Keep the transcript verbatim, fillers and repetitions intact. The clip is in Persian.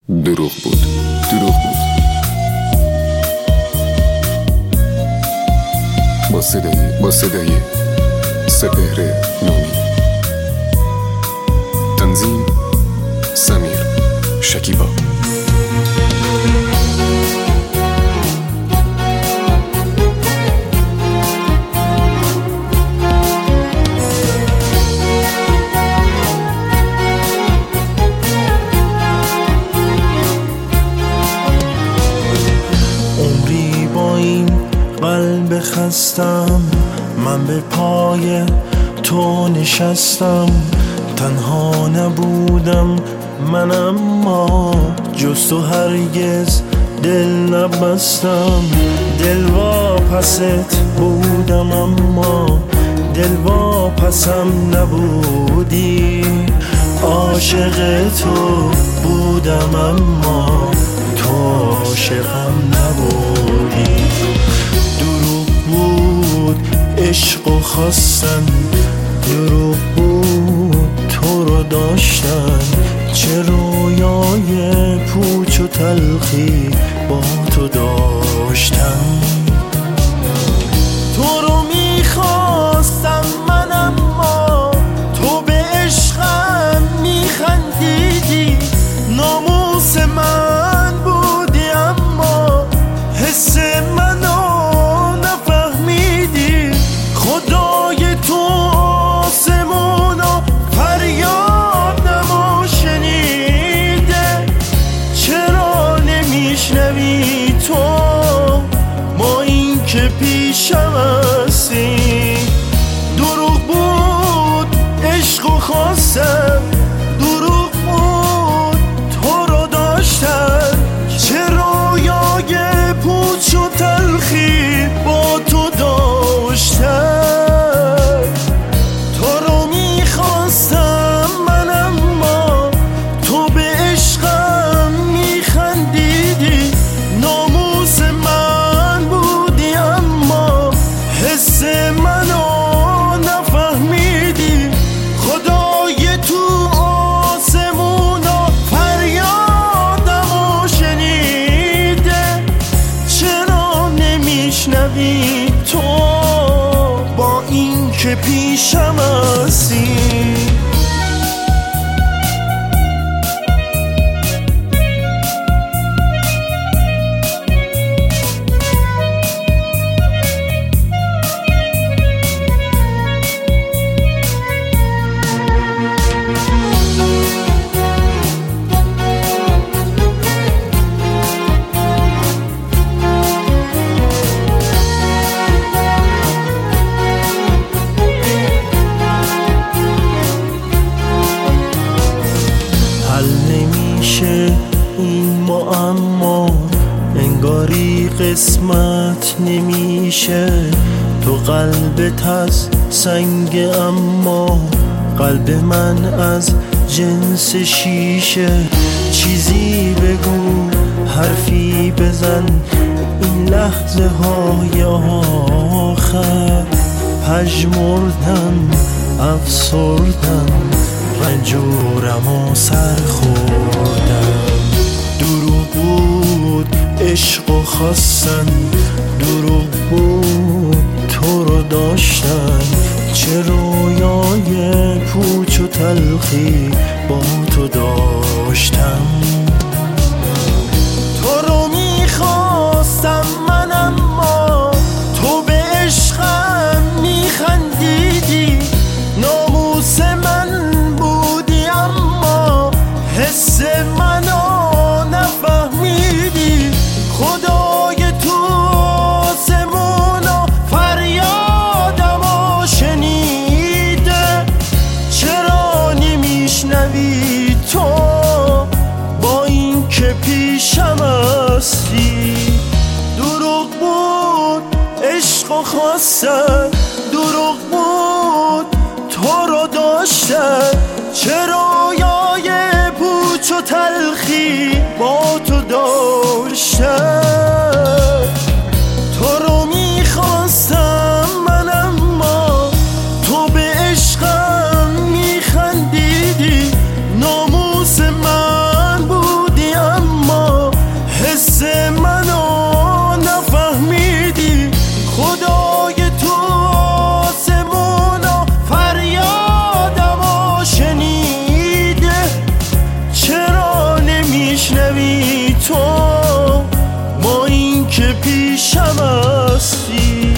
دروغ بود، دروغ بود. با صدای با صدای سپهر نومی. تنظیم سمیر شکیبا. قلب خستم من به پای تو نشستم، تنها نبودم من اما جز تو هرگز دل نبستم. دل واپست بودم اما دل واپسم نبودی، عاشق تو بودم اما تو عاشقم نبودی. عشق و خواستن دروغ بود، تو رو داشتن چه رویای پوچ و تلخی با تو داشتم. تو رو میخواستم من اما تو به عشقم میخندیدی، ناموس من بودی اما حس منو خدای تو آسمونو فریادمو شنیده، چرا نمیشنوی تو ما این که پیشم هستی؟ دروغ بود عشق و خواستم، دروغ بود تو رو داشتم چه رویای پوچ و تلخی با تو داشتم. تو با این که پیشم هستی. این معما انگاری قسمت نمیشه، تو قلبت از سنگ اما قلب من از جنس شیشه. چیزی بگو حرفی بزن این لحظه های آخر، پژمردم افسردم رنجورم و سر خوردم. دروغ بود عشق و خواستن، دروغ بود تو رو داشتن چه رویای پوچ و تلخی با تو داشتم. تو رو میخواستم من اما تو به عشقم میخندیدی، ناموس من بودی اما حس منو نفهمیدی. خدای تو آسمونو فریادمو شنیده، چرا نمیشنوی تو با این که پیشم هستی؟ دروغ بود عشق و خواستن، دروغ بود تو رو داشتن چه رویای پوچ و تلخی با تو داشتن. تو رو میخواستم من اما تو به عشقم میخندیدی، ناموس من بودی اما پیشم هستی.